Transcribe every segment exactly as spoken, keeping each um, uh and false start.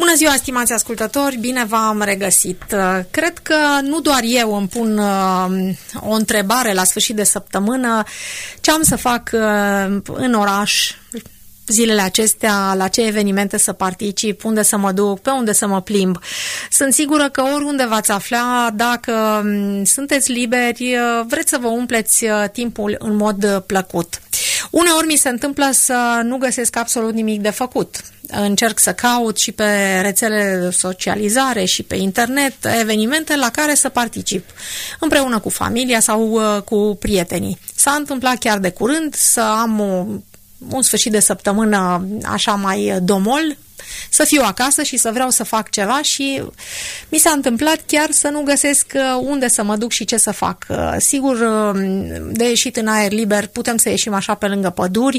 Bună ziua, stimați ascultători, bine v-am regăsit. Cred că nu doar eu îmi pun o întrebare la sfârșit de săptămână, ce am să fac în oraș zilele acestea, la ce evenimente să particip, unde să mă duc, pe unde să mă plimb. Sunt sigură că oriunde v-ați afla, dacă sunteți liberi, vreți să vă umpleți timpul în mod plăcut. Uneori mi se întâmplă să nu găsesc absolut nimic de făcut. Încerc să caut și pe rețelele de socializare și pe internet evenimente la care să particip, împreună cu familia sau cu prietenii. S-a întâmplat chiar de curând să am o un sfârșit de săptămână așa mai domol, să fiu acasă și să vreau să fac ceva și mi s-a întâmplat chiar să nu găsesc unde să mă duc și ce să fac. Sigur, de ieșit în aer liber putem să ieșim așa pe lângă păduri,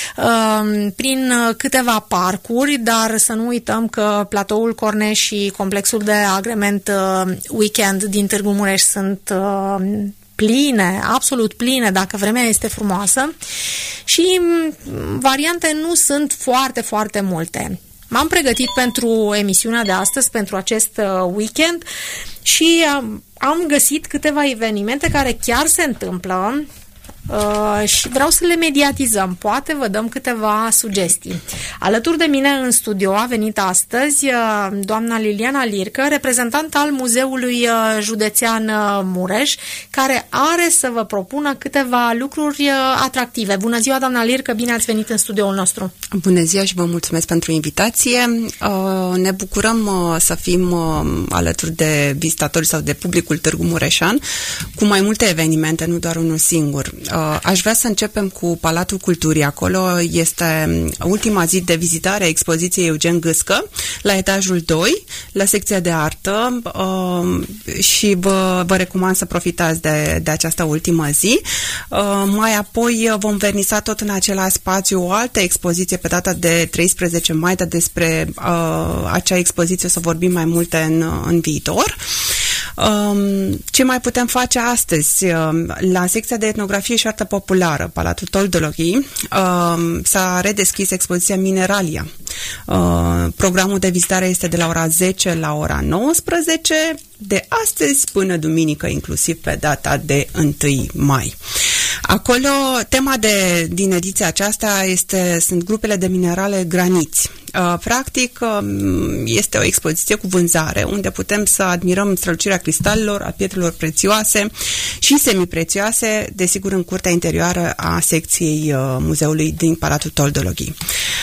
prin câteva parcuri, dar să nu uităm că platoul Corneș și complexul de agrement Weekend din Târgu Mureș sunt pline, absolut pline, dacă vremea este frumoasă, și variante nu sunt foarte, foarte multe. M-am pregătit pentru emisiunea de astăzi, pentru acest weekend, și am găsit câteva evenimente care chiar se întâmplă Uh, și vreau să le mediatizăm. Poate vă dăm câteva sugestii. Alături de mine în studio a venit astăzi uh, doamna Liliana Lircă, reprezentant al Muzeului uh, Județean uh, Mureș, care are să vă propună câteva lucruri uh, atractive. Bună ziua, doamna Lircă, bine ați venit în studioul nostru. Bună ziua și vă mulțumesc pentru invitație. Uh, ne bucurăm uh, să fim uh, alături de vizitatori sau de publicul Târgu Mureșan cu mai multe evenimente, nu doar unul singur. Aș vrea să începem cu Palatul Culturii. Acolo este ultima zi de vizitare a expoziției Eugen Gâscă, la etajul doi, la secția de artă, și vă, vă recomand să profitați de, de această ultimă zi. Mai apoi vom vernisa tot în același spațiu o altă expoziție pe data de treisprezece mai, dar despre acea expoziție o să vorbim mai multe în, în viitor. Ce mai putem face astăzi? La secția de etnografie și artă populară, Palatul Toldologhii, s-a redeschis expoziția Mineralia. Programul de vizitare este de la ora zece la ora nouăsprezece, de astăzi până duminică, inclusiv pe data de întâi mai. Acolo, tema de, din ediția aceasta este, sunt grupele de minerale graniți. Practic, este o expoziție cu vânzare, unde putem să admirăm strălucirea cristalelor, a pietrelor prețioase și semiprețioase, desigur, în curtea interioară a secției muzeului din Palatul Toldologhii.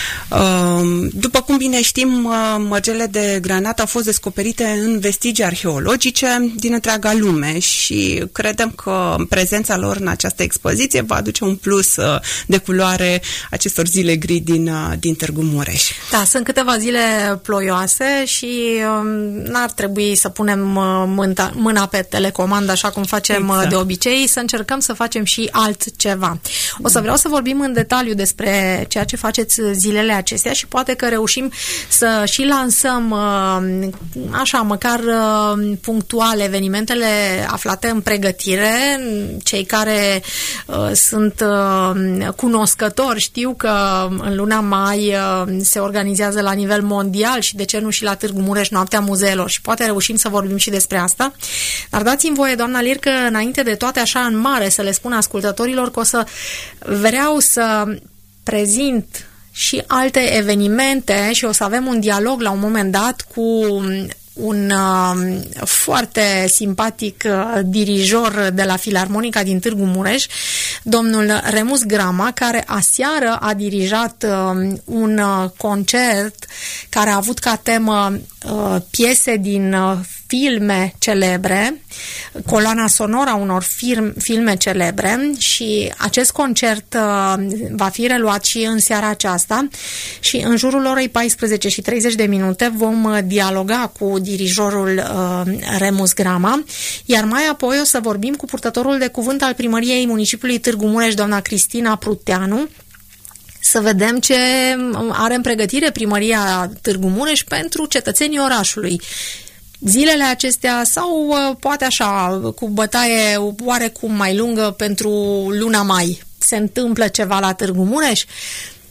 După cum bine știm, mărgele de granat au fost descoperite în vestigii arheologice din întreaga lume și credem că prezența lor în această expoziție va aduce un plus de culoare acestor zile gri din, din Târgu Mureș. Da, sunt câteva zile ploioase și um, n-ar trebui să punem mânta, mâna pe telecomandă așa cum facem exact. De obicei, să încercăm să facem și altceva. O să vreau să vorbim în detaliu despre ceea ce faceți zilele acestea și poate că reușim să și lansăm uh, așa, măcar uh, punctual evenimentele aflate în pregătire. Cei care uh, sunt uh, cunoscători știu că în luna mai uh, se organizează la nivel mondial și de ce nu și la Târgu Mureș Noaptea Muzeelor și poate reușim să vorbim și despre asta. Dar dați-mi voie, doamna Lircă, înainte de toate, așa în mare, să le spun ascultătorilor că o să vreau să prezint și alte evenimente și o să avem un dialog la un moment dat cu un uh, foarte simpatic uh, dirijor de la Filarmonica din Târgu Mureș, domnul Remus Grama, care aseară a dirijat uh, un uh, concert care a avut ca temă uh, piese din uh, filme celebre, coloana sonoră a unor film, filme celebre, și acest concert uh, va fi reluat și în seara aceasta și în jurul orei paisprezece și treizeci de minute vom uh, dialoga cu dirijorul uh, Remus Grama, iar mai apoi o să vorbim cu purtătorul de cuvânt al primăriei municipiului Târgu Mureș, doamna Cristina Pruteanu, să vedem ce are în pregătire primăria Târgu Mureș pentru cetățenii orașului. Zilele acestea sau poate așa, cu bătaie oarecum mai lungă pentru luna mai, se întâmplă ceva la Târgu Mureș?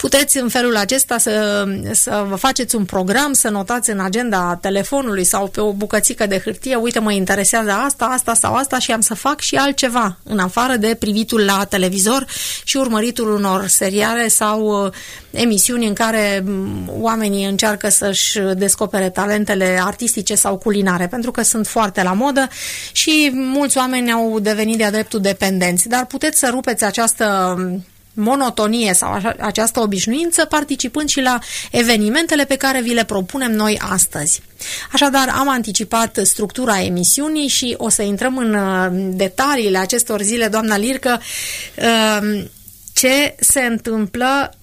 Puteți în felul acesta să, să vă faceți un program, să notați în agenda telefonului sau pe o bucățică de hârtie, uite, mă interesează asta, asta sau asta și am să fac și altceva, în afară de privitul la televizor și urmăritul unor seriale sau emisiuni în care oamenii încearcă să-și descopere talentele artistice sau culinare, pentru că sunt foarte la modă și mulți oameni au devenit de-a dreptul dependenți. Dar puteți să rupeți această monotonie sau această obișnuință participând și la evenimentele pe care vi le propunem noi astăzi. Așadar, am anticipat structura emisiunii și o să intrăm în detaliile acestor zile, doamna Lircă, ce se întâmplă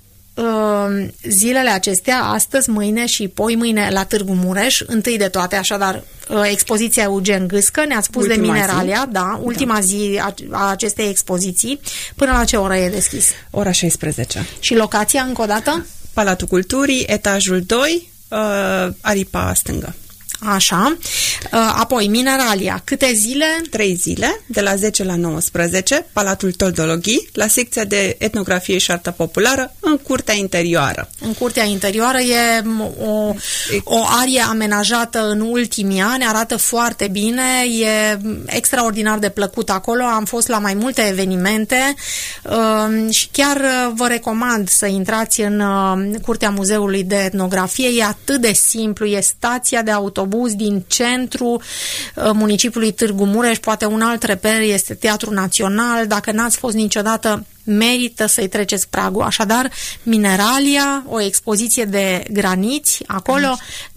zilele acestea, astăzi, mâine și poi mâine la Târgu Mureș, întâi de toate, așadar, expoziția Eugen Gâscă, ne-ați spus ultima de Mineralia, zi. da, ultima da. zi a, a acestei expoziții. Până la ce oră e deschis? Ora șaisprezece. Și locația, încă o dată? Palatul Culturii, etajul doi, uh, aripa stângă. Așa. Apoi, Mineralia. Câte zile? Trei zile, de la zece la nouăsprezece, Palatul Toldologhi, la secția de etnografie și artă populară, în curtea interioară. În curtea interioară e o, o arie amenajată în ultimii ani, arată foarte bine, e extraordinar de plăcut acolo, am fost la mai multe evenimente și chiar vă recomand să intrați în curtea Muzeului de Etnografie, e atât de simplu, e stația de autobuz din centru municipiului Târgu Mureș, poate un alt reper este Teatrul Național, dacă n-ați fost niciodată, merită să-i treceți pragul. Așadar, Mineralia, o expoziție de graniți acolo,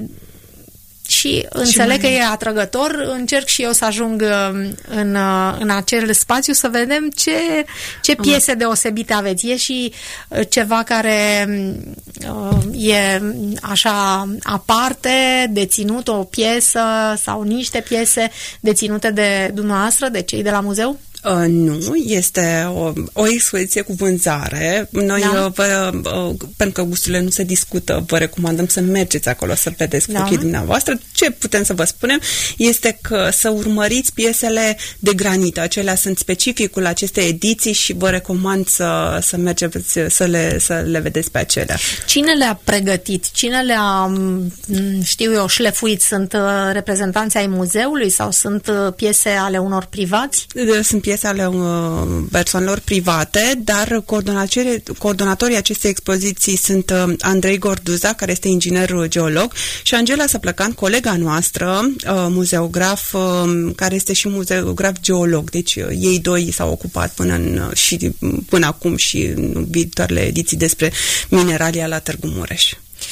și înțeleg că e atrăgător, încerc și eu să ajung în, în acel spațiu să vedem ce, ce piese deosebite aveți. E și ceva care uh, e așa aparte, deținut, o piesă sau niște piese deținute de dumneavoastră, de cei de la muzeu? Uh, nu, este o, o expoziție cu vânzare. Noi, da. uh, vă, uh, pentru că gusturile nu se discută, vă recomandăm să mergeți acolo să vedeți cu da. ochii dumneavoastră. Ce putem să vă spunem este că să urmăriți piesele de granită. Acelea sunt specificul acestei ediții și vă recomand să, să mergeți să le, să le vedeți pe acelea. Cine le-a pregătit? Cine le-a, știu eu, șlefuit? Sunt reprezentanții ai muzeului sau sunt piese ale unor privați? Sunt piese ale uh, persoanelor private, dar coordonatorii acestei expoziții sunt uh, Andrei Gorduza, care este inginer geolog, și Angela Săplăcan, colega noastră, uh, muzeograf, uh, care este și muzeograf geolog. Deci uh, ei doi s-au ocupat până, în, uh, și, până acum și în viitoarele ediții despre Mineralia la Târgu Mureș.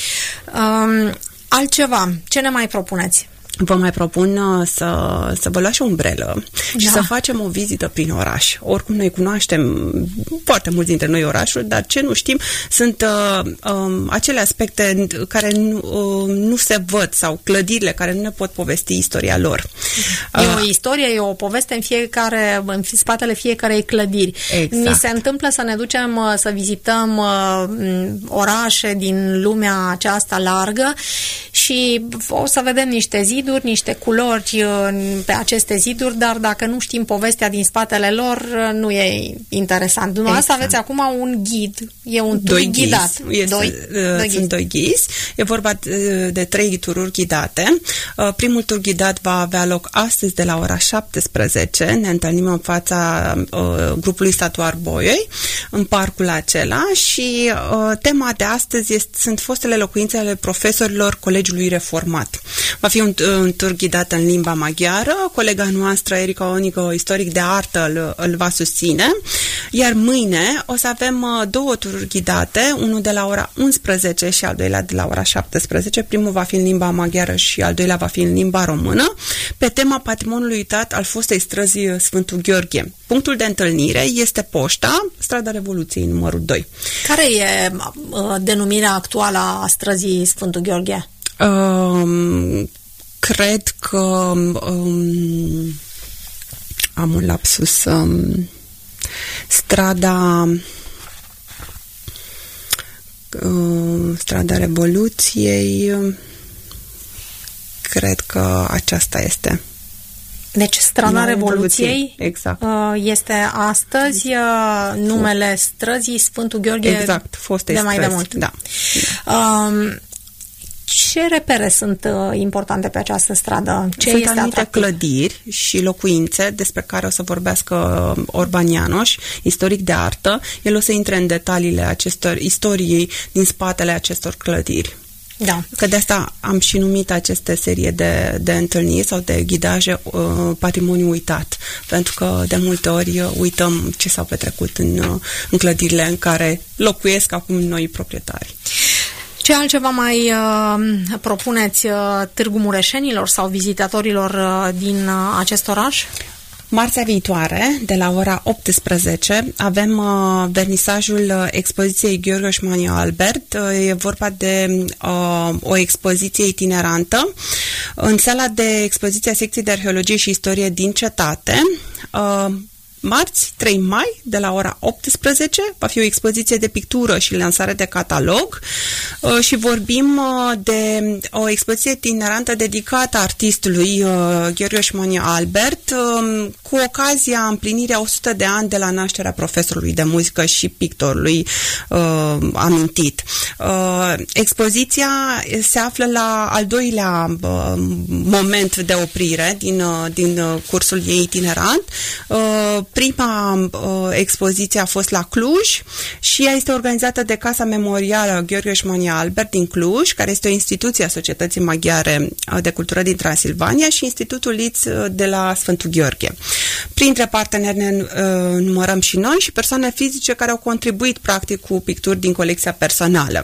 Um, altceva, ce ne mai propuneți? Vă mai propun uh, să, să vă luați o umbrelă și da. să facem o vizită prin oraș. Oricum noi cunoaștem foarte mulți dintre noi orașul, dar ce nu știm sunt uh, um, acele aspecte care nu, uh, nu se văd sau clădirile care nu ne pot povesti istoria lor. E uh, o istorie, e o poveste în fiecare, în spatele fiecarei clădiri. Exact. Ni se întâmplă să ne ducem uh, să vizităm uh, orașe din lumea aceasta largă și o să vedem niște ziduri, niște culori pe aceste ziduri, dar dacă nu știm povestea din spatele lor, nu e interesant. Dumneavoastră exact. aveți acum un ghid, e un tur ghidat. Este, doi, doi sunt doi ghizi. E vorba de trei tururi ghidate. Primul tur ghidat va avea loc astăzi de la ora șaptesprezece. Ne întâlnim în fața uh, grupului Statuar Boiei, în parcul acela, și uh, tema de astăzi este, sunt fostele locuințe ale profesorilor Colegiului Reformat. Va fi un, un tur ghidat în limba maghiară. Colega noastră, Erica Onică, istoric de artă, îl, îl va susține. Iar mâine o să avem uh, două tururi ghidate, unul de la ora unsprezece și al doilea de la ora șaptesprezece. Primul va fi în limba maghiară și al doilea va fi în limba română, pe tema patrimoniului uitat al fostei străzi Sfântul Gheorghe. Punctul de întâlnire este Poșta, Strada Revoluției, numărul doi. Care e uh, denumirea actuală a străzii Sfântul Gheorghe? Um, cred că um, am un lapsus. Um, strada uh, Strada Revoluției, cred că aceasta este. Deci Strada Revoluției, exact. Este astăzi numele străzii Sfântul Gheorghe, exact, fostei de mai străzi. de mult. Da. Um, Ce repere sunt uh, importante pe această stradă? Ce sunt este anumite atractiv? clădiri și locuințe despre care o să vorbească Orban Ianoș, istoric de artă. El o să intre în detaliile acestor istoriei din spatele acestor clădiri. Da. Că de asta am și numit aceste serie de, de întâlniri sau de ghidaje uh, patrimoniu uitat. Pentru că de multe ori uităm ce s-a petrecut în, uh, în clădirile în care locuiesc acum noi proprietari. Ce altceva mai uh, propuneți uh, Târgu Mureșenilor sau vizitatorilor uh, din uh, acest oraș? Marțea viitoare, de la ora optsprezece, avem uh, vernisajul expoziției Gheorghe Șmania Albert. Uh, e vorba de uh, o expoziție itinerantă în sala de expoziție a secției de arheologie și istorie din cetate. Uh, Marți, trei mai, de la ora optsprezece, va fi o expoziție de pictură și lansare de catalog uh, și vorbim uh, de o expoziție itinerantă dedicată artistului uh, Gheorghe Șmania Albert uh, cu ocazia împlinirii a o sută de ani de la nașterea profesorului de muzică și pictorului uh, amintit. Uh, expoziția se află la al doilea uh, moment de oprire din, uh, din uh, cursul ei itinerant. Uh, Prima uh, expoziție a fost la Cluj și ea este organizată de Casa Memorială Gheorghe Șmania Albert din Cluj, care este o instituție a Societății Maghiare de Cultură din Transilvania, și Institutul Liț de la Sfântul Gheorghe. Printre parteneri ne uh, numărăm și noi și persoane fizice care au contribuit practic cu picturi din colecția personală.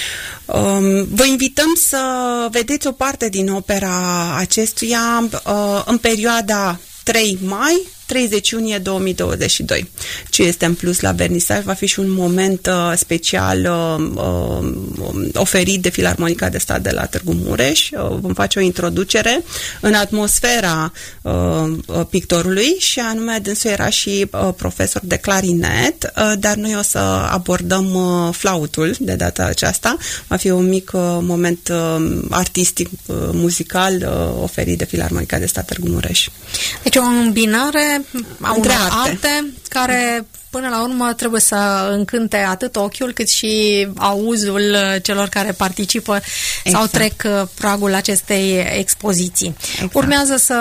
Um, vă invităm să vedeți o parte din opera acestuia uh, în perioada trei mai treizeci iunie două mii douăzeci și doi. Ce este în plus la vernisaj va fi și un moment uh, special uh, uh, oferit de Filarmonica de Stat de la Târgu Mureș. Uh, vom face o introducere în atmosfera uh, pictorului și anume dânsul era și uh, profesor de clarinet, uh, dar noi o să abordăm uh, flautul de data aceasta. Va fi un mic uh, moment uh, artistic, uh, muzical uh, oferit de Filarmonica de Stat Târgu Mureș. Deci o îmbinare a unor arte. arte care până la urmă trebuie să încânte atât ochiul cât și auzul celor care participă exact. sau trec pragul acestei expoziții. Exact. Urmează să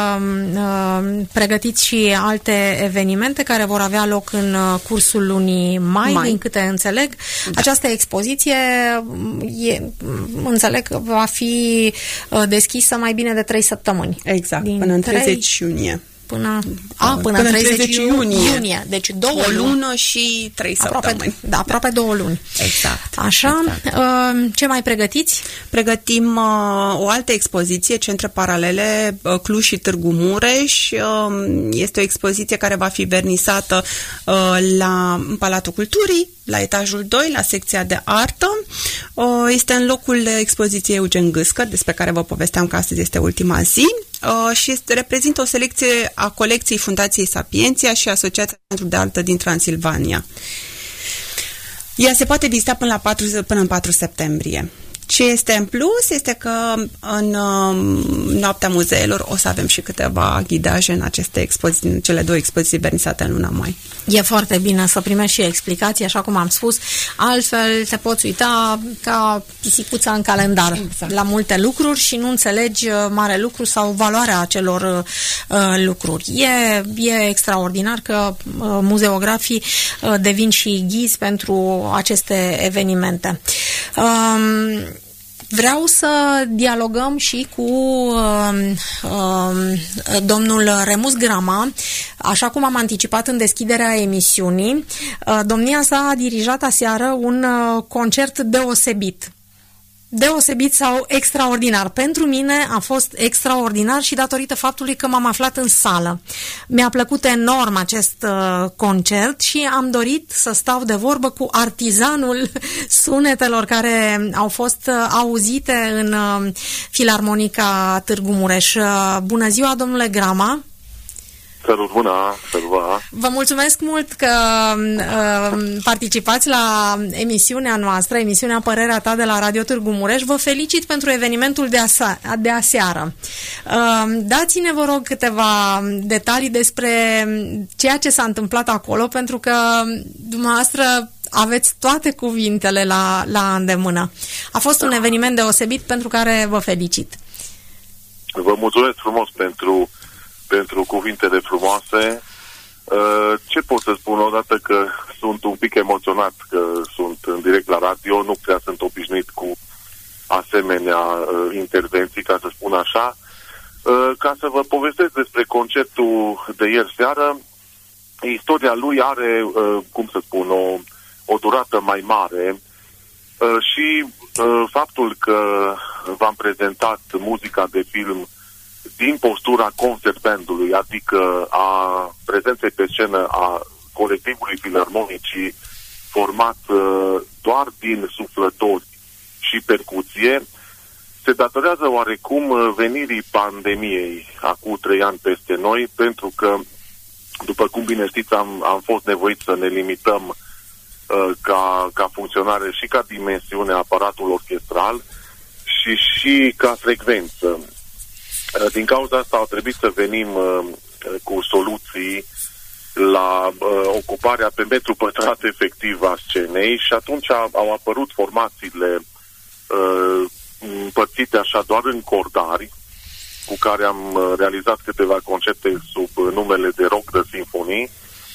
uh, pregătiți și alte evenimente care vor avea loc în cursul lunii mai, mai. din câte înțeleg. Da. Această expoziție e, înțeleg că va fi deschisă mai bine de trei săptămâni. Exact, din până în treizeci iunie. Până, a, până, până în treizeci iunie. iunie. Deci două o luni. lună și trei aproape, săptămâni. Da, aproape da. două luni. Exact. Așa. Exact. Uh, ce mai pregătiți? Pregătim uh, o altă expoziție, Centre Paralele, uh, Cluj și Târgu Mureș. Uh, este o expoziție care va fi vernisată uh, la în Palatul Culturii, la etajul doi, la secția de artă. Uh, este în locul expoziției Eugen Gâscă, despre care vă povesteam că astăzi este ultima zi. Uh, și este, reprezintă o selecție a colecției Fundației Sapientia și Asociația Centru de Artă din Transilvania. Ea se poate vizita până, la patru, până în patru septembrie. Ce este în plus este că în uh, Noaptea Muzeelor o să avem și câteva ghidaje în aceste expoziții, în cele două expoziții vernisate în luna mai. E foarte bine să primești și explicații, așa cum am spus, altfel te poți uita ca pisicuța în calendar exact. la multe lucruri și nu înțelegi mare lucru sau valoarea acelor uh, lucruri. E, e extraordinar că uh, muzeografii uh, devin și ghizi pentru aceste evenimente. Um, Vreau să dialogăm și cu uh, uh, domnul Remus Grama, așa cum am anticipat în deschiderea emisiunii. Uh, domnia sa a dirijat aseară un uh, concert deosebit. Deosebit sau extraordinar. Pentru mine a fost extraordinar și datorită faptului că m-am aflat în sală. Mi-a plăcut enorm acest uh, concert și am dorit să stau de vorbă cu artizanul sunetelor care au fost uh, auzite în uh, Filarmonica Târgu Mureș. Uh, bună ziua, domnule Grama! Sărut mâna, sărut. Vă mulțumesc mult că uh, participați la emisiunea noastră, emisiunea Părerea ta de la Radio Târgu Mureș. Vă felicit pentru evenimentul de, asa- de aseară. Uh, dați-ne, vă rog, câteva detalii despre ceea ce s-a întâmplat acolo, pentru că dumneavoastră aveți toate cuvintele la, la îndemână. A fost un eveniment deosebit pentru care vă felicit. Vă mulțumesc frumos pentru, pentru cuvintele frumoase. Ce pot să spun odată că sunt un pic emoționat că sunt în direct la radio, nu prea sunt obișnuit cu asemenea intervenții, ca să spun așa. Ca să vă povestesc despre concertul de ieri seară, istoria lui are, cum să spun, o, o durată mai mare și faptul că v-am prezentat muzica de film din postura concert bandului, adică a prezenței pe scenă a colectivului filarmonicii format doar din suflători și percuție, se datorează oarecum venirii pandemiei acum trei ani peste noi, pentru că, după cum bine știți, am, am fost nevoiți să ne limităm uh, ca, ca funcționare și ca dimensiune aparatul orchestral și și ca frecvență. Uh, din cauza asta a trebuit să venim uh, cu soluții la uh, ocuparea pe metru pătrat efectiv a scenei și atunci au apărut formațiile uh, împărțite așa doar în cordari, cu care am uh, realizat câteva concerte sub uh, numele de Rock de Sinfonii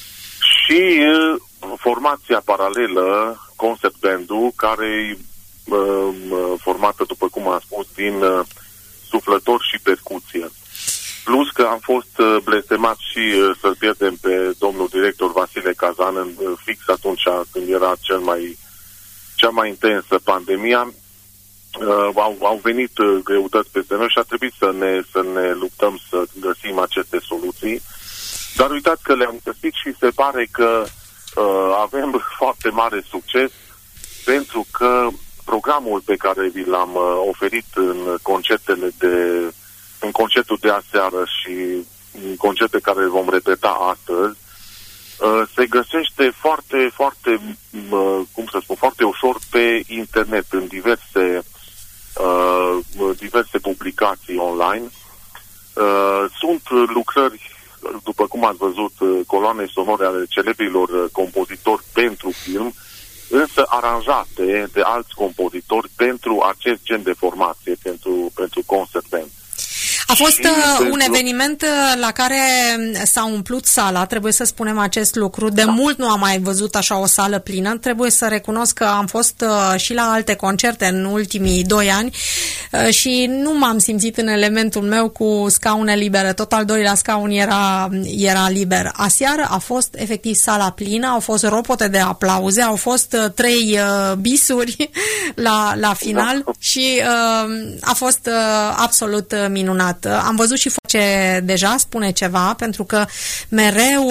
și uh, formația paralelă, Concert Band-ul, care e uh, formată, după cum am spus, din uh, suflători și percuție. Plus că am fost uh, blestemat și uh, să-l pierdem pe domnul director Vasile Cazan în, uh, fix atunci când era cel mai, cea mai intensă pandemia. Uh, au, au venit uh, greutăți peste noi și a trebuit să ne, să ne luptăm să găsim aceste soluții. Dar uitați că le-am găsit și se pare că uh, avem foarte mare succes, pentru că programul pe care vi l-am uh, oferit în concertele de în concertul de aseară și în concerte care vom repeta astăzi, uh, se găsește foarte, foarte, uh, cum să spun, foarte ușor pe internet, în diverse Uh, diverse publicații online. Uh, sunt lucrări, după cum ați văzut, coloane sonore ale celebrilor compozitori pentru film, însă aranjate de alți compozitori pentru acest gen de formație, pentru, pentru concert band. A fost uh, un eveniment uh, la care s-a umplut sala, trebuie să spunem acest lucru. De da. mult nu am mai văzut așa o sală plină. Trebuie să recunosc că am fost uh, și la alte concerte în ultimii doi ani uh, și nu m-am simțit în elementul meu cu scaune libere. Tot al doilea scaun era, era liber. Aseară a fost efectiv sala plină, au fost ropote de aplauze, au fost uh, trei uh, bisuri la, la final da. și uh, a fost uh, absolut uh, minunat. Am văzut și face deja, spune ceva, pentru că mereu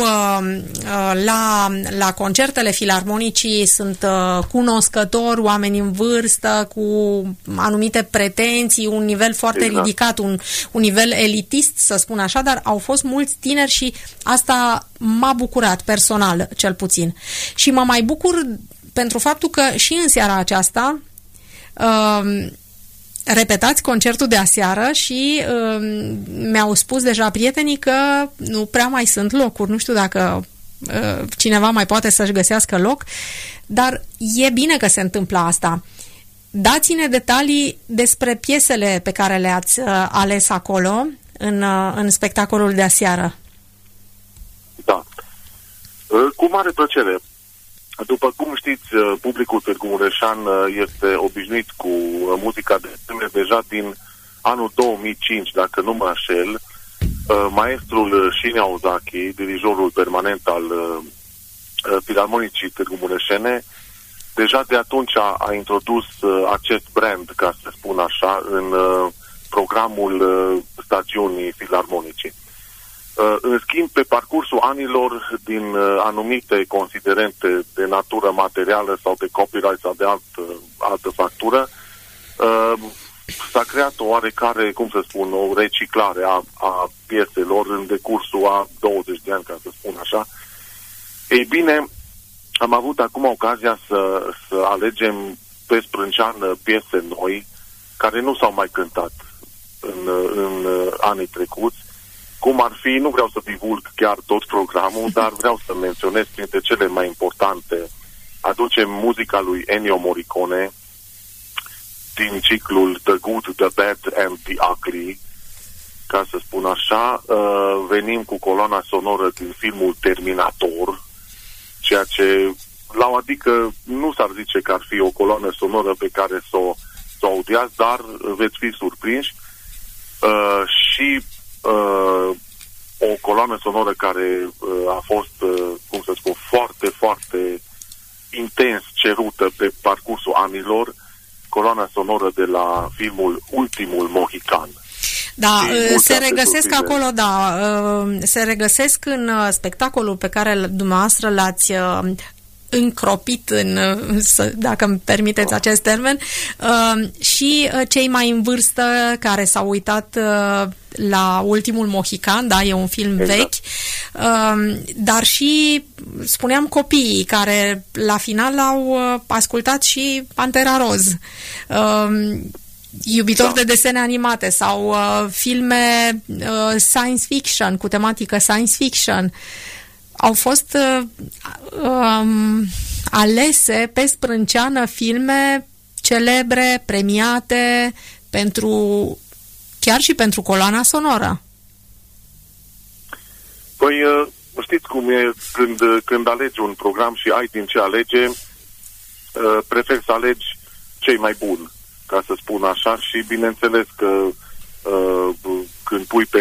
la, la concertele filarmonicii sunt cunoscători, oameni în vârstă, cu anumite pretenții, un nivel foarte exact. ridicat, un, un nivel elitist, să spun așa, dar au fost mulți tineri și asta m-a bucurat personal, cel puțin. Și mă mai bucur pentru faptul că și în seara aceasta uh, repetați concertul de aseară și uh, mi-au spus deja prietenii că nu prea mai sunt locuri. Nu știu dacă uh, cineva mai poate să-și găsească loc, dar e bine că se întâmplă asta. Dați-ne detalii despre piesele pe care le-ați uh, ales acolo în, uh, în spectacolul de aseară. Da. Uh, cu mare plăcere. După cum știți, publicul Târgu Mureșan este obișnuit cu muzica de filme deja din anul două mii cinci, dacă nu mă înșel. Maestrul Shinya Ozaki, dirijorul permanent al Filarmonicii Târgu Mureșene, deja de atunci a, a introdus acest brand, ca să spun așa, în programul stagiunii Filarmonicii. În schimb, pe parcursul anilor, din anumite considerente de natură materială sau de copyright sau de alt, altă factură, s-a creat o oarecare, cum să spun, o reciclare a, a pieselor în decursul a douăzeci de ani, ca să spun așa. Ei bine, am avut acum ocazia să, să alegem pe sprânceană piese noi, care nu s-au mai cântat în, în anii trecuți, cum ar fi, nu vreau să divulg chiar tot programul, dar vreau să menționez printre cele mai importante. Aducem muzica lui Ennio Morricone din ciclul The Good, The Bad and The Ugly, ca să spun așa. Venim cu coloana sonoră din filmul Terminator, ceea ce, la o adică, nu s-ar zice că ar fi o coloană sonoră pe care să o, să o audiați, dar veți fi surprinși. Uh, și uh, o coloană sonoră care uh, a fost, uh, cum să spun, foarte, foarte intens cerută pe parcursul anilor, coloana sonoră de la filmul Ultimul Mohican. Da, se regăsesc acolo, da, se regăsesc în spectacolul pe care dumneavoastră l-ați încropit, în, dacă îmi permiteți acest termen, și cei mai în vârstă care s-au uitat la Ultimul Mohican, da, e un film exact. vechi, dar și, spuneam, copiii care la final au ascultat și Pantera Roz, iubitori da. de desene animate sau uh, filme uh, science fiction, cu tematică science fiction. Au fost uh, um, alese pe sprânceană filme celebre, premiate, pentru chiar și pentru coloana sonoră. Păi, uh, știți cum e când, când alegi un program și ai din ce alege, uh, prefer să alegi cei mai buni, ca să spun așa, și bineînțeles că uh, când pui pe,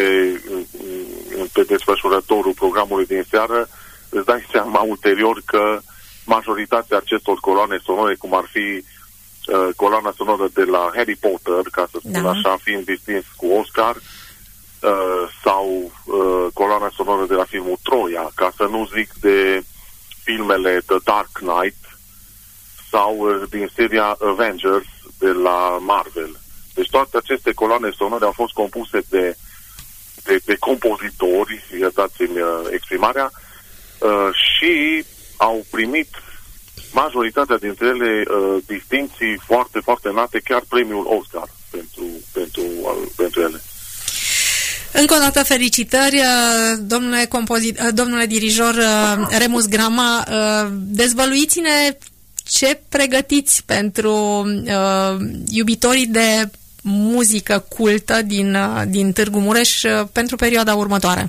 pe desfășurătorul programului din seară, îți dai seama ulterior că majoritatea acestor coloane sonore, cum ar fi uh, coloana sonoră de la Harry Potter, ca să spun da. așa, fiind distins cu Oscar, uh, sau uh, coloana sonoră de la filmul Troia, ca să nu zic de filmele The Dark Knight sau uh, din seria Avengers de la Marvel. Deci toate aceste coloane sonore au fost compuse de, de, de compozitori, iertați-mi uh, exprimarea, uh, și au primit majoritatea dintre ele uh, distinții foarte, foarte înalte, chiar premiul Oscar pentru, pentru, uh, pentru ele. Încă o dată felicitări, domnule, compozit, domnule dirijor Remus Grama. Dezvăluiți-ne ce pregătiți pentru uh, iubitorii de muzică cultă din, uh, din Târgu Mureș uh, pentru perioada următoare.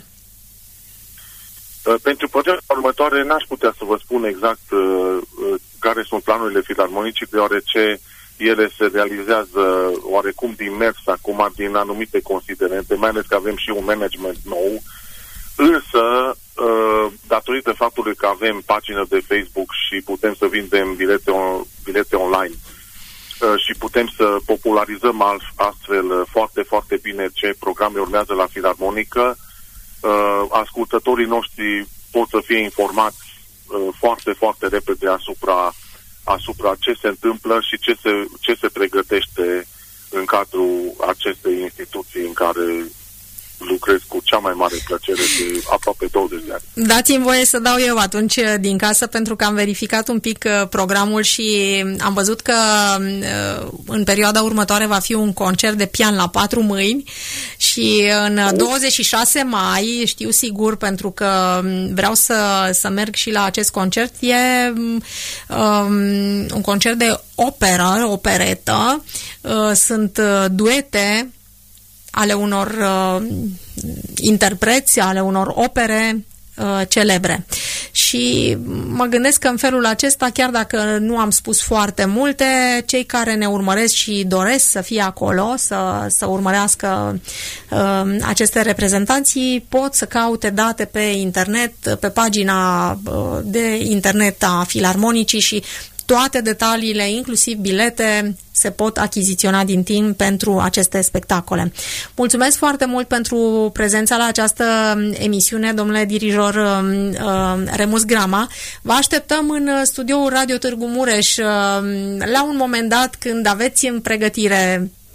Uh, pentru perioada următoare n-aș putea să vă spun exact uh, uh, care sunt planurile filarmonicii, deoarece ele se realizează oarecum din mers acum din anumite considerente, mai ales că avem și un management nou, însă Uh, datorită faptului că avem pagină de Facebook și putem să vindem bilete, on, bilete online uh, și putem să popularizăm astfel uh, foarte, foarte bine ce programe urmează la Filarmonică, uh, ascultătorii noștri pot să fie informați uh, foarte, foarte repede asupra, asupra ce se întâmplă și ce se, ce se pregătește în cadrul acestei instituții în care lucrez cu cea mai mare plăcere de aproape douăzeci de ani. Dați-mi voie să dau eu atunci din casă, pentru că am verificat un pic programul și am văzut că în perioada următoare va fi un concert de pian la patru mâini și în douăzeci și șase mai, știu sigur pentru că vreau să, să merg și la acest concert, e um, un concert de operă, operetă, uh, sunt duete ale unor uh, interpreți, ale unor opere uh, celebre. Și mă gândesc că în felul acesta, chiar dacă nu am spus foarte multe, cei care ne urmăresc și doresc să fie acolo, să, să urmărească uh, aceste reprezentanții, pot să caute date pe internet, pe pagina uh, de internet a Filarmonicii și toate detaliile, inclusiv bilete, se pot achiziționa din timp pentru aceste spectacole. Mulțumesc foarte mult pentru prezența la această emisiune, domnule dirijor uh, Remus Grama. Vă așteptăm în studioul Radio Târgu Mureș uh, la un moment dat când aveți în pregătire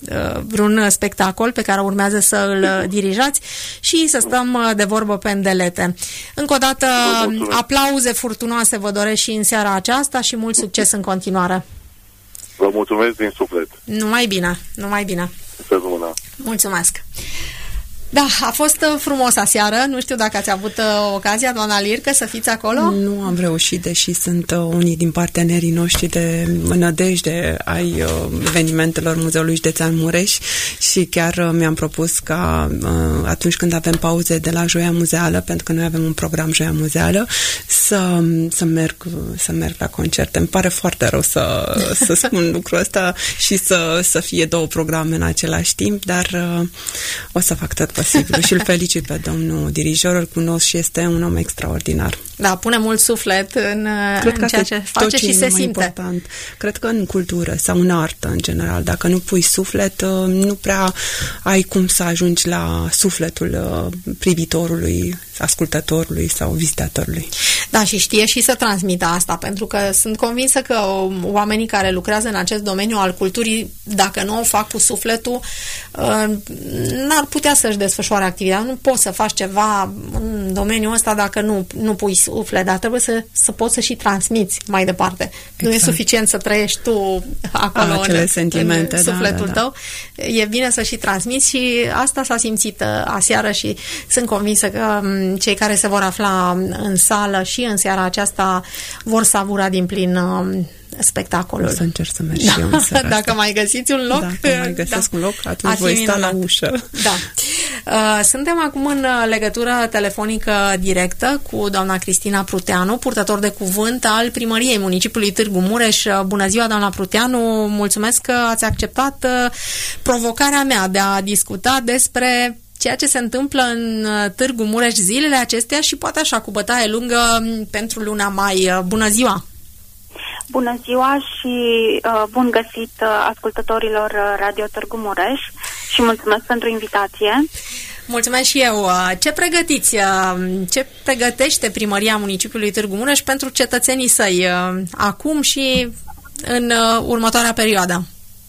vreun spectacol pe care urmează să îl dirijați și să stăm de vorbă pe îndelete. Încă o dată, aplauze furtunoase vă doresc și în seara aceasta și mult succes în continuare. Vă mulțumesc din suflet. Numai bine, numai bine. Să rămână. Mulțumesc. Da, a fost frumos aseară. Nu știu dacă ați avut ocazia, doamna Lircă, să fiți acolo? Nu am reușit, deși sunt unii din partenerii noștri de nădejde ai evenimentelor Muzeului Județean Mureș și chiar mi-am propus ca atunci când avem pauze de la Joia Muzeală, pentru că noi avem un program Joia Muzeală, să, să, merg, să merg la concerte. Îmi pare foarte rău să, să spun lucrul ăsta și să, să fie două programe în același timp, dar o să fac tot posibil și îl felicit pe domnul dirijor, îl cunosc și este un om extraordinar. Da, pune mult suflet în, în ceea ce face și se simte. Important. Cred că în cultură sau în artă, în general, dacă nu pui suflet, nu prea ai cum să ajungi la sufletul privitorului, ascultătorului sau vizitatorului. Da, și știe și să transmită asta, pentru că sunt convinsă că oamenii care lucrează în acest domeniu al culturii, dacă nu o fac cu sufletul, n-ar putea să-și desfășoare activitatea. Nu poți să faci ceva în domeniul ăsta dacă nu, nu pui suflet, dar trebuie să, să poți să și transmiți mai departe. Exact. Nu e suficient să trăiești tu acolo acele în, sentimente, în sufletul da, da, da. tău. E bine să și transmiți și asta s-a simțit aseară și sunt convinsă că cei care se vor afla în sală și în seara aceasta vor savura din plin spectacolul. O să încerc să merg da. și eu în seara Dacă asta. mai găsiți un loc... Dacă mai găsesc da. un loc, atunci voi sta la ușă. Da. Suntem acum în legătură telefonică directă cu doamna Cristina Pruteanu, purtător de cuvânt al Primăriei Municipiului Târgu Mureș. Bună ziua, doamna Pruteanu! Mulțumesc că ați acceptat provocarea mea de a discuta despre ceea ce se întâmplă în Târgu Mureș zilele acestea și poate așa cu bătaie lungă pentru luna mai. Bună ziua! Bună ziua și uh, bun găsit uh, ascultătorilor Radio Târgu Mureș și mulțumesc pentru invitație. Mulțumesc și eu. Ce pregătiți? Ce pregătește Primăria Municipiului Târgu Mureș pentru cetățenii săi acum și în următoarea perioadă?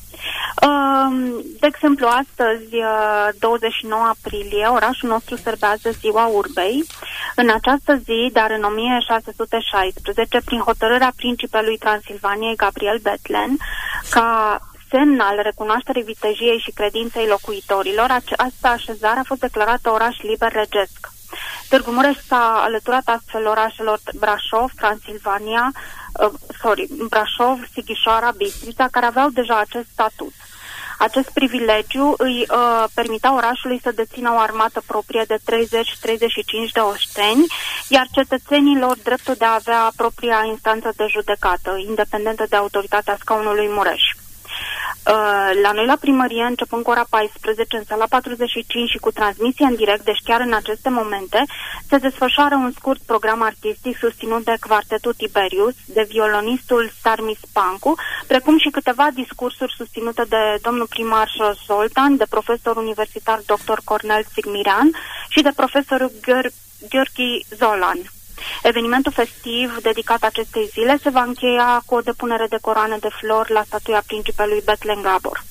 De exemplu, astăzi, douăzeci și nouă aprilie, orașul nostru serbează Ziua Urbei. În această zi, dar în o mie șase sute șaisprezece, prin hotărârea principelui Transilvaniei Gabriel Bethlen, ca semn al recunoașterii vitejiei și credinței locuitorilor, această așezare a fost declarată oraș liber regesc. Târgu Mureș s-a alăturat astfel orașelor Brașov, Transilvania, uh, sorry, Brașov, Sighișoara, Bistrița, care aveau deja acest statut. Acest privilegiu îi uh, permitea orașului să dețină o armată proprie de treizeci treizeci și cinci de oșteni, iar cetățenilor dreptul de a avea propria instanță de judecată, independentă de autoritatea scaunului Mureș. La noi la primărie, începând cu ora paisprezece, în sala patruzeci și cinci și cu transmisie în direct, deci chiar în aceste momente, se desfășoară un scurt program artistic susținut de Quartetul Tiberius, de violonistul Starmis Pancu, precum și câteva discursuri susținute de domnul primar Zoltan, de profesor universitar doctor Cornel Sigmiran și de profesorul Gheorghi Zolan. Evenimentul festiv dedicat acestei zile se va încheia cu o depunere de coroane de flori la statuia principelui Bethlen Gabor.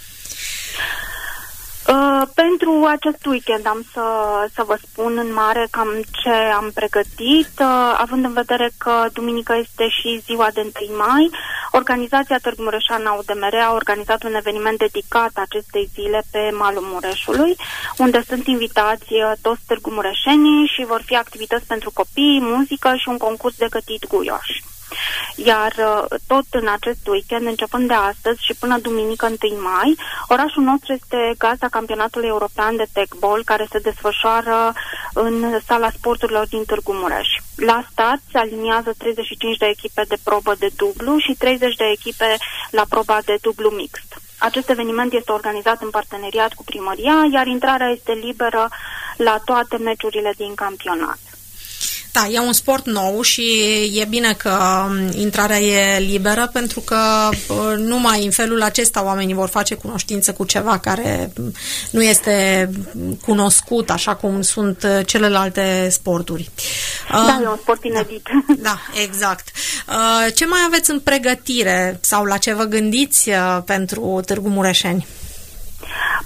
Uh, pentru acest weekend am să, să vă spun în mare cam ce am pregătit, uh, având în vedere că duminică este și ziua de întâi mai. Organizația Târgu Mureșan A U D M R a organizat un eveniment dedicat acestei zile pe malul Mureșului, unde sunt invitați uh, toți târgumureșenii și vor fi activități pentru copii, muzică și un concurs de gătit guioș. Iar tot în acest weekend, începând de astăzi și până duminică întâi mai, orașul nostru este gazda campionatului european de techball, care se desfășoară în sala sporturilor din Târgu Mureș. La start se aliniază treizeci și cinci de echipe de probă de dublu și treizeci de echipe la proba de dublu mixt. Acest eveniment este organizat în parteneriat cu primăria, iar intrarea este liberă la toate meciurile din campionat. Da, e un sport nou și e bine că intrarea e liberă, pentru că numai în felul acesta oamenii vor face cunoștință cu ceva care nu este cunoscut așa cum sunt celelalte sporturi. Da, e un sport inedit. Da, exact. Ce mai aveți în pregătire sau la ce vă gândiți pentru Târgu Mureșeni?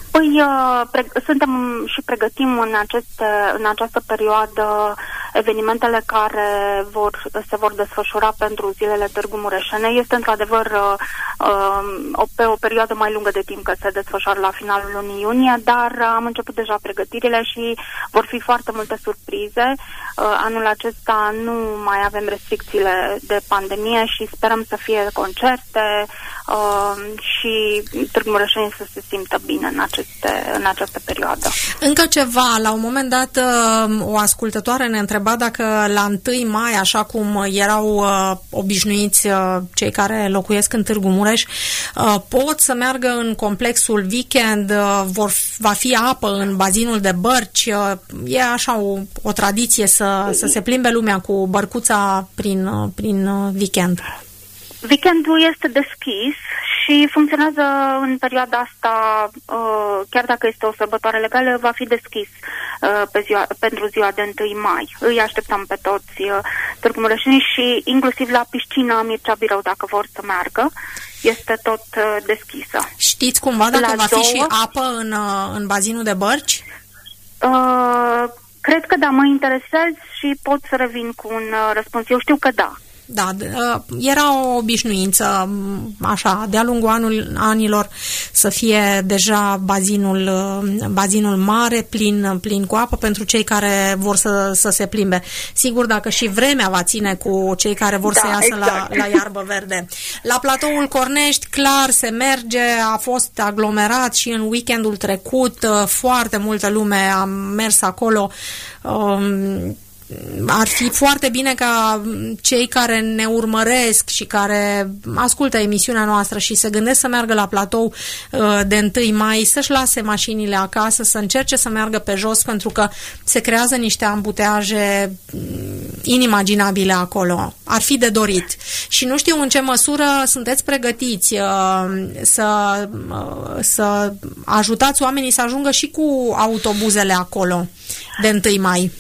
Păi, uh, pre- suntem și pregătim în, aceste, în această perioadă evenimentele care vor, se vor desfășura pentru zilele Târgu Mureșene. Este într-adevăr uh, uh, o, pe o perioadă mai lungă de timp că se desfășoară la finalul lunii iunie, dar uh, am început deja pregătirile și vor fi foarte multe surprize. Uh, anul acesta nu mai avem restricțiile de pandemie și sperăm să fie concerte uh, și Târgu Mureșenii să se simtă bine în, aceste, în această perioadă. Încă ceva, la un moment dat o ascultătoare ne întreba dacă la întâi mai, așa cum erau uh, obișnuiți uh, cei care locuiesc în Târgu Mureș, uh, pot să meargă în complexul Weekend, uh, vor, va fi apă în bazinul de bărci, uh, e așa o, o tradiție să, să se plimbe lumea cu bărcuța prin, uh, prin uh, weekend. Weekendul este deschis și funcționează în perioada asta, uh, chiar dacă este o sărbătoare legală, va fi deschis uh, pe ziua, pentru ziua de întâi mai. Îi așteptăm pe toți uh, Târgu Mureșenii și inclusiv la piscina Mircea Birău, dacă vor să meargă, este tot uh, deschisă. Știți cumva dacă la va două, fi și apă în, uh, în bazinul de bărci? Uh, cred că da, mă interesez și pot să revin cu un uh, răspuns. Eu știu că da. Da, era o obișnuință, așa, de-a lungul anul, anilor să fie deja bazinul, bazinul mare plin, plin cu apă pentru cei care vor să, să se plimbe. Sigur, dacă și vremea va ține cu cei care vor da, să iasă exact. la, la iarbă verde. La platoul Cornești, clar, se merge, a fost aglomerat și în weekendul trecut, foarte multă lume a mers acolo. Um, Ar fi foarte bine ca cei care ne urmăresc și care ascultă emisiunea noastră și se gândesc să meargă la platou de întâi mai să-și lase mașinile acasă, să încerce să meargă pe jos, pentru că se creează niște ambuteaje inimaginabile acolo. Ar fi de dorit. Și nu știu în ce măsură sunteți pregătiți să, să ajutați oamenii să ajungă și cu autobuzele acolo de întâi mai.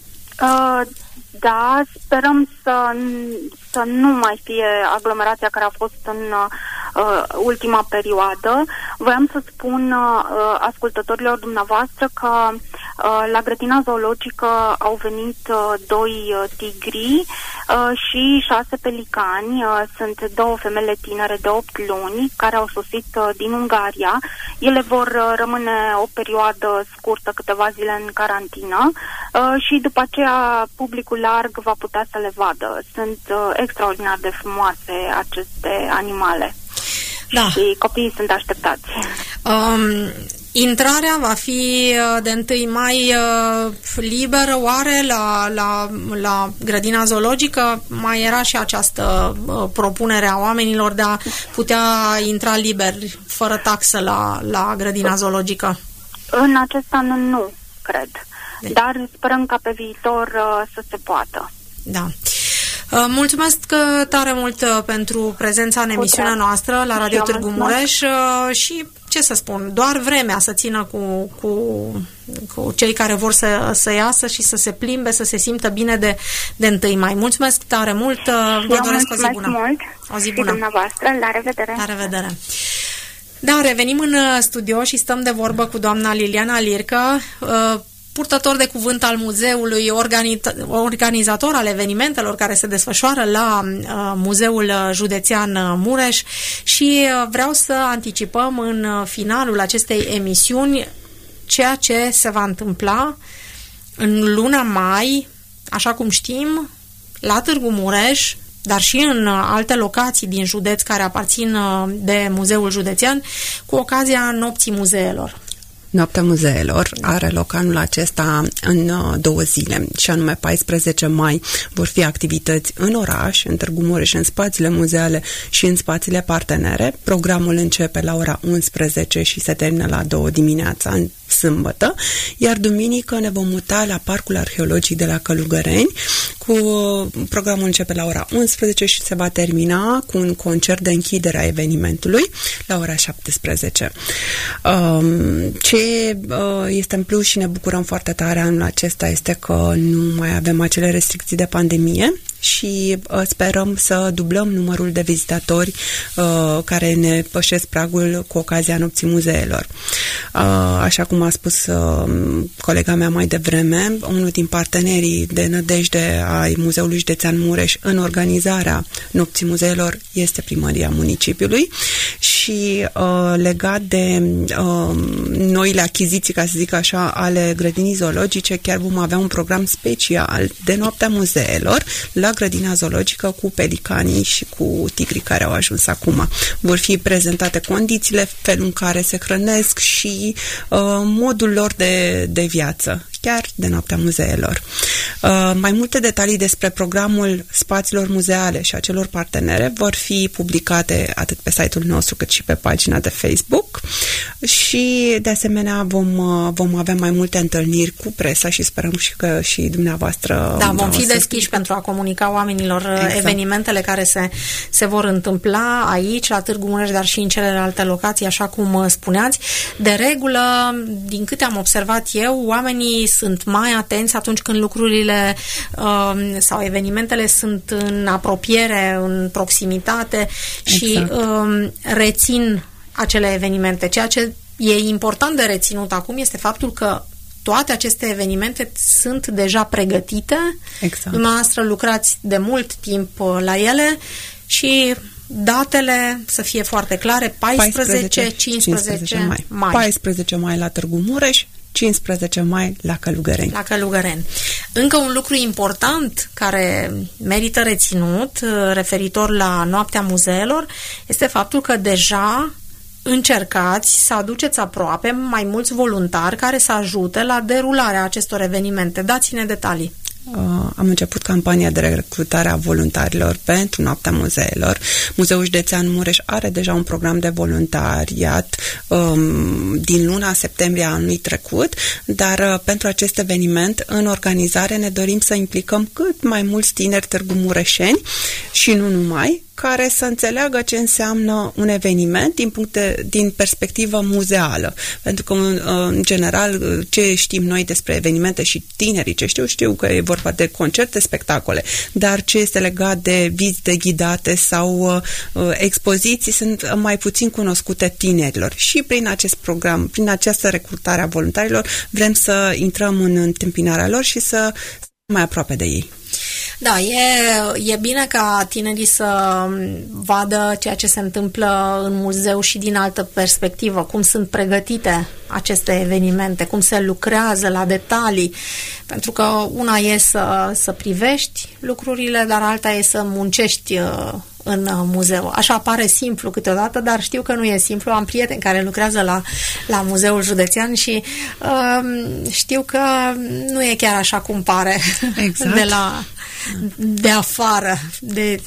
Uh, da, sperăm să, să nu mai fie aglomerația care a fost în uh, ultima perioadă. Voiam să spun uh, ascultătorilor dumneavoastră că uh, la grădina zoologică au venit uh, doi uh, tigri uh, și șase pelicani. Uh, sunt două femele tinere de opt luni care au sosit uh, din Ungaria. Ele vor uh, rămâne o perioadă scurtă, câteva zile în carantină uh, și după aceea publicul larg va putea să le vadă. Sunt uh, extraordinar de frumoase aceste animale. Da. Și copiii sunt așteptați. Um, intrarea va fi de întâi mai uh, liberă, oare, la, la, la grădina zoologică? Mai era și această uh, propunere a oamenilor de a putea intra liber, fără taxă, la, la grădina zoologică? În acest an nu, cred. Deci. Dar sperăm ca pe viitor uh, să se poată. Da. Mulțumesc tare mult pentru prezența în emisiunea noastră la Radio Târgu Mureș și, ce să spun, doar vremea să țină cu, cu, cu cei care vor să, să iasă și să se plimbe, să se simtă bine de, de întâi mai. Mulțumesc tare mult, vă doresc o zi bună. Mult. O zi bună. Dumneavoastră, la revedere. La revedere. Da, revenim în studio și stăm de vorbă cu doamna Liliana Lircă, purtător de cuvânt al muzeului, organizator al evenimentelor care se desfășoară la uh, Muzeul Județean Mureș, și uh, vreau să anticipăm în finalul acestei emisiuni ceea ce se va întâmpla în luna mai, așa cum știm, la Târgu Mureș, dar și în alte locații din județ care aparțin de Muzeul Județean, cu ocazia Nopții Muzeelor. Noaptea Muzeelor are loc anul acesta în două zile, și anume paisprezece mai vor fi activități în oraș, în Târgu Mureș, în spațiile muzeale și în spațiile partenere. Programul începe la ora unsprezece și se termină la două dimineața, în sâmbătă, iar duminică ne vom muta la Parcul Arheologic de la Călugăreni, Cu programul începe la ora unsprezece și se va termina cu un concert de închidere a evenimentului la ora șaptesprezece. Ce este în plus și ne bucurăm foarte tare anul acesta este că nu mai avem acele restricții de pandemie și sperăm să dublăm numărul de vizitatori uh, care ne pășesc pragul cu ocazia Nopții Muzeelor. Uh, așa cum a spus uh, colega mea mai devreme, unul din partenerii de nădejde ai Muzeului Județean Mureș în organizarea Nopții Muzeelor este Primăria Municipiului și uh, legat de uh, noile achiziții, ca să zic așa, ale grădinii zoologice, chiar vom avea un program special de Noaptea Muzeelor la grădina zoologică cu pelicanii și cu tigrii care au ajuns acum. Vor fi prezentate condițiile, felul în care se hrănesc și uh, modul lor de, de viață, chiar de Noaptea Muzeelor. Uh, mai multe detalii despre programul spațiilor muzeale și a celor partenere vor fi publicate atât pe site-ul nostru cât și pe pagina de Facebook și de asemenea vom, uh, vom avea mai multe întâlniri cu presa și sperăm și că și dumneavoastră... Da, vom fi deschiși pentru a comunica oamenilor exact. evenimentele care se, se vor întâmpla aici, la Târgu Mureș, dar și în celelalte locații, așa cum spuneați. De regulă, din câte am observat eu, oamenii sunt mai atenți atunci când lucrurile uh, sau evenimentele sunt în apropiere, în proximitate și exact. uh, rețin acele evenimente. Ceea ce e important de reținut acum este faptul că toate aceste evenimente sunt deja pregătite. Exact. Dumneavoastră lucrați de mult timp la ele și datele să fie foarte clare, paisprezece cincisprezece mai. mai. paisprezece mai la Târgu Mureș, cincisprezece mai la Călugăreni. La Călugăreni. Încă un lucru important care merită reținut referitor la Noaptea Muzeelor este faptul că deja încercați să aduceți aproape mai mulți voluntari care să ajute la derularea acestor evenimente. Dați-ne detalii. Uh, am început campania de recrutare a voluntarilor pentru Noaptea Muzeelor. Muzeul Județean Mureș are deja un program de voluntariat um, din luna septembrie a anului trecut, dar uh, pentru acest eveniment, în organizare, ne dorim să implicăm cât mai mulți tineri târgumureșeni și nu numai, care să înțeleagă ce înseamnă un eveniment din, puncte, din perspectivă muzeală. Pentru că, în general, ce știm noi despre evenimente și tinerii ce știu, știu că e vorba de concerte, spectacole, dar ce este legat de vizite ghidate sau uh, expoziții sunt mai puțin cunoscute tinerilor. Și prin acest program, prin această recrutare a voluntarilor, vrem să intrăm în întâmpinarea lor și să mai aproape de ei. Da, e, e bine ca tinerii să vadă ceea ce se întâmplă în muzeu și din altă perspectivă, cum sunt pregătite aceste evenimente, cum se lucrează la detalii, pentru că una e să, să privești lucrurile, dar alta e să muncești în muzeu. Așa pare simplu câteodată, dar știu că nu e simplu. Am prieteni care lucrează la, la Muzeul Județean și uh, știu că nu e chiar așa cum pare exact. de la de afară, de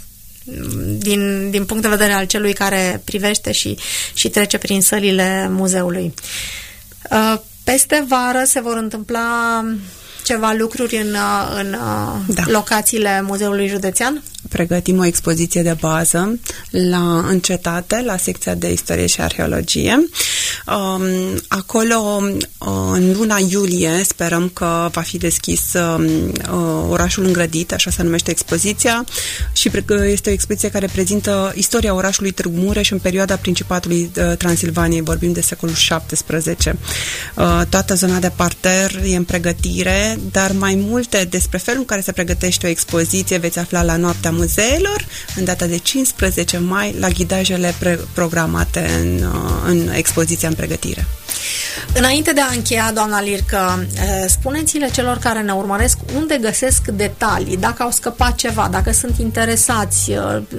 din, din punct de vedere al celui care privește și, și trece prin sălile muzeului. Uh, peste vară se vor întâmpla ceva lucruri în, în da. locațiile Muzeului Județean? Pregătim o expoziție de bază la în cetate, la secția de istorie și arheologie. Um, acolo, în luna iulie, sperăm că va fi deschis um, orașul îngrădit, așa se numește expoziția, și este o expoziție care prezintă istoria orașului Târgu Mureș în perioada Principatului uh, Transilvaniei, vorbim de secolul șaptesprezece. Uh, toată zona de parter e în pregătire, dar mai multe despre felul în care se pregătește o expoziție veți afla la Noaptea Muzeelor, în data de cincisprezece mai, la ghidajele programate în, în expoziția în pregătire. Înainte de a încheia, doamna Lircă, spuneți-le celor care ne urmăresc unde găsesc detalii, dacă au scăpat ceva, dacă sunt interesați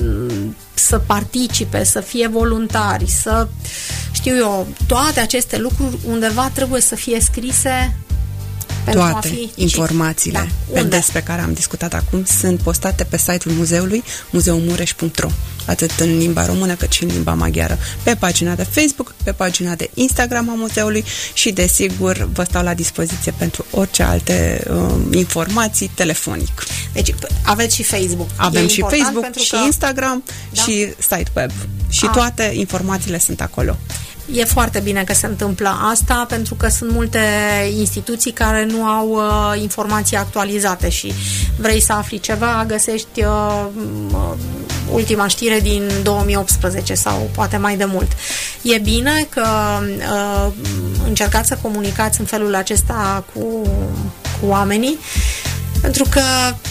să participe, să fie voluntari, să știu eu, toate aceste lucruri undeva trebuie să fie scrise Pentru Toate a fi informațiile da. despre care am discutat acum sunt postate pe site-ul muzeului muzeu mureș punct ro, atât în limba română cât și în limba maghiară, pe pagina de Facebook, pe pagina de Instagram a muzeului și, desigur, vă stau la dispoziție pentru orice alte uh, informații telefonic. Deci aveți și Facebook. Avem e și Facebook, și că... Instagram, da? și site web. Și A. toate informațiile sunt acolo. E foarte bine că se întâmplă asta, pentru că sunt multe instituții care nu au uh, informații actualizate și vrei să afli ceva, găsești uh, uh, ultima știre din două mii optsprezece sau poate mai de mult. E bine că uh, încercați să comunicați în felul acesta cu, cu oamenii, pentru că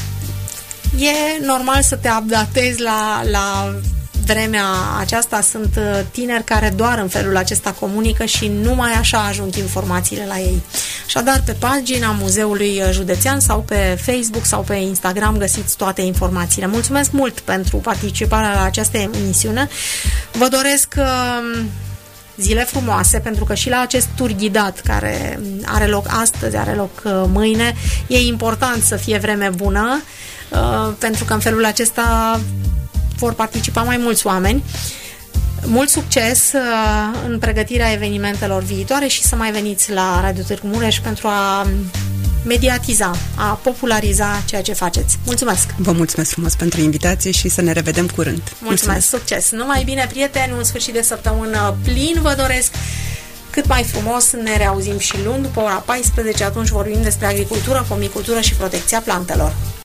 e normal să te updatezi la, la vremea aceasta. Sunt tineri care doar în felul acesta comunică și numai așa ajung informațiile la ei. Așadar, pe pagina Muzeului Județean sau pe Facebook sau pe Instagram găsiți toate informațiile. Mulțumesc mult pentru participarea la această emisiune. Vă doresc zile frumoase, pentru că și la acest tur ghidat care are loc astăzi, are loc mâine, e important să fie vreme bună, pentru că în felul acesta vor participa mai mulți oameni. Mult succes în pregătirea evenimentelor viitoare și să mai veniți la Radio Târgu Mureș pentru a mediatiza, a populariza ceea ce faceți. Mulțumesc! Vă mulțumesc frumos pentru invitație și să ne revedem curând. Mulțumesc! Mulțumesc. Succes! Numai bine, prieteni, un sfârșit de săptămână plin vă doresc, cât mai frumos. Ne reauzim și luni după ora paisprezece, atunci vorbim despre agricultură, pomicultură și protecția plantelor.